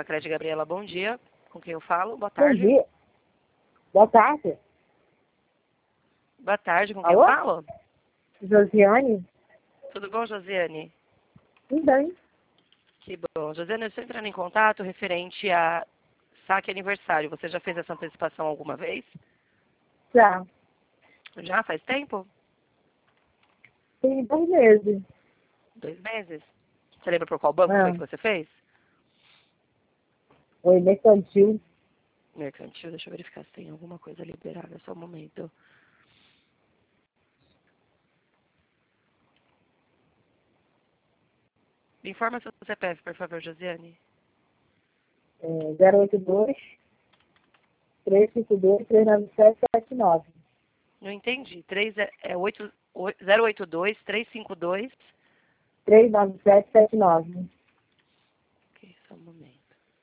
Macred Gabriela, bom dia. Com quem eu falo? Boa Bom tarde. dia. Boa tarde. Boa tarde, com quem Alô? eu falo? Josiane? Tudo bom, Josiane? Tudo bem. Que bom. Josiane, eu estou entrando em contato referente a saque aniversário. Você já fez essa antecipação alguma vez? Já. Já? Faz tempo? Tem 2 meses. 2 meses? Você lembra por qual banco foi Ah, que você fez? Oi, mercantil. Mercantil, deixa eu verificar se tem alguma coisa liberada. Só um momento. Me informa seu CPF, por favor, Josiane. 082 352 39779. Não entendi. 082 352. 39779. Ok, só um momento.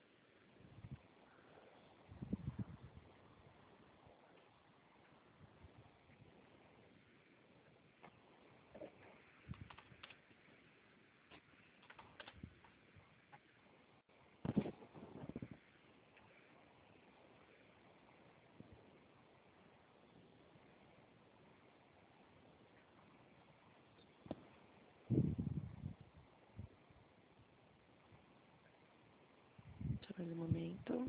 Só mais um momento.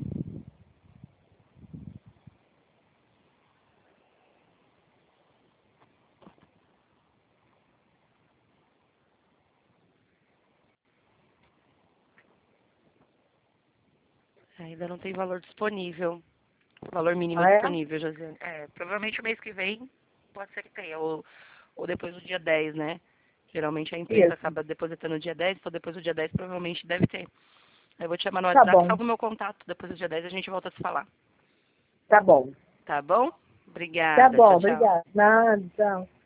Ainda não tem valor disponível. Valor mínimo Ah, é? disponível, Josiane. Provavelmente o mês que vem pode ser que tenha. Ou depois do dia 10, né? Geralmente a empresa Isso. acaba depositando no dia 10, então depois do dia 10 provavelmente deve ter. Eu vou te chamar no Tá WhatsApp, bom. salva o meu contato. Depois do dia 10 a gente volta a se falar. Tá bom. Tá bom? Tá Obrigada. Tchau, bom, tchau. obrigada. Nada, tchau.